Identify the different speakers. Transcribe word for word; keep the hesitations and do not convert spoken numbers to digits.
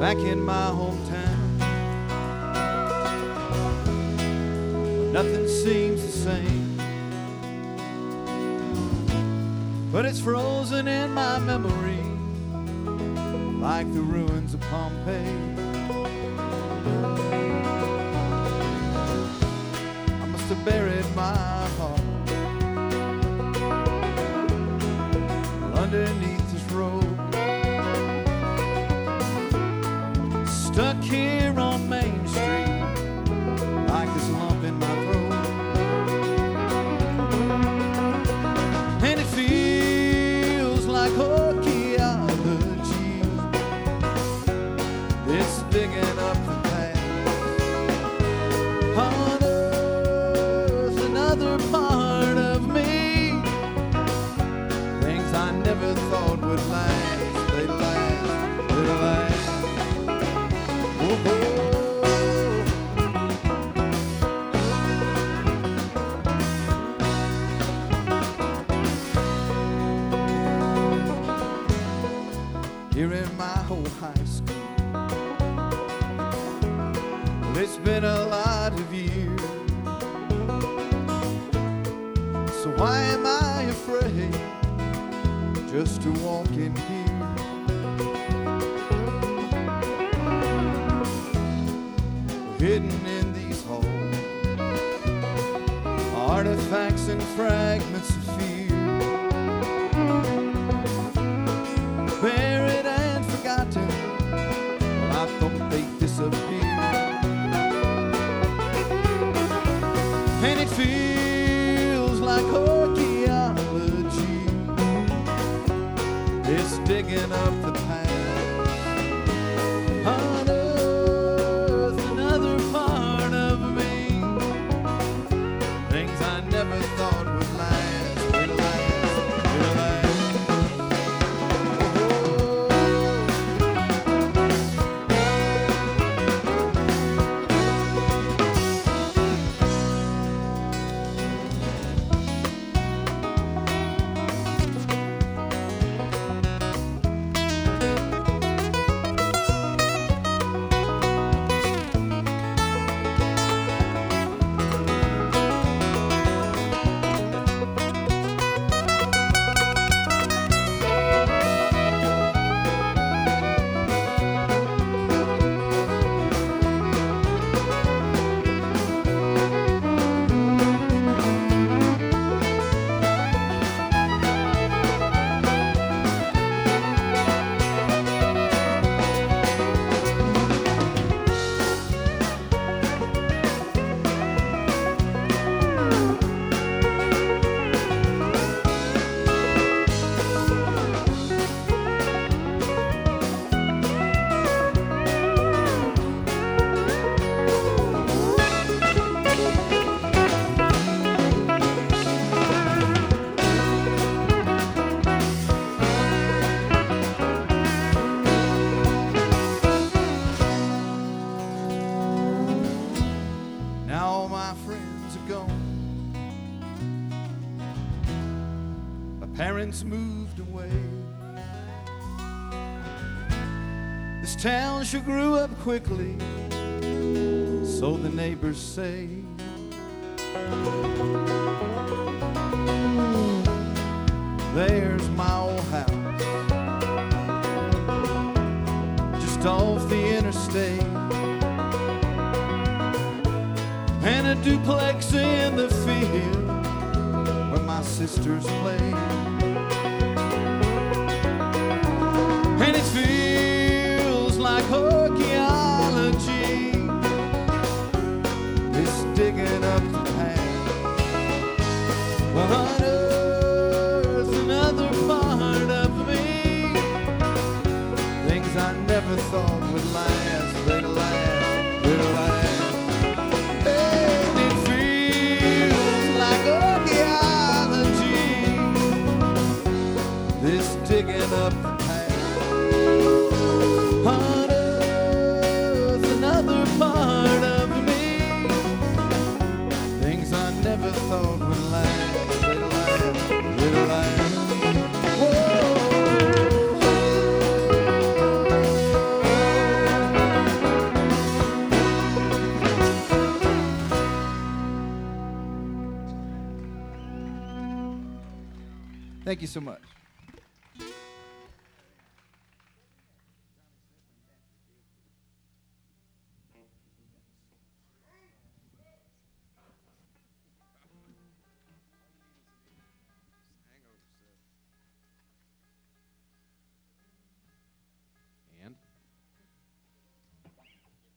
Speaker 1: back in my hometown. Nothing seems the same, but it's frozen in my memory like the ruins of Pompeii. I must have buried my heart underneath this road, stuck here on Main Street like this lump in my throat. And it feels like archaeology, it's digging up the past, unearth another part of me. Things I never thought would last, they last, they last. Whoa. Here in my old high school, well, it's been a lot of years, so why am I afraid just to walk in here? Hidden in these halls, artifacts and fragments of fear, buried and forgotten. Well, I thought they'd disappear, and it feels like archaeology, it's digging up the past, unearth another part of me. Things I never thought would last, will last, will last. Now all my friends are gone, my parents moved away. This town sure grew up quickly, so the neighbors say. There's my old house, just off the interstate, and a duplex in the field where my sisters play. And it feels like archaeology, it's digging up the past, well, unearth another part of me. Things I never thought would last, they'd last, they'd last. Digging up the past, unearth another part of me. Things I never thought would last, they'll last, they'll last. Whoa. Thank you so much.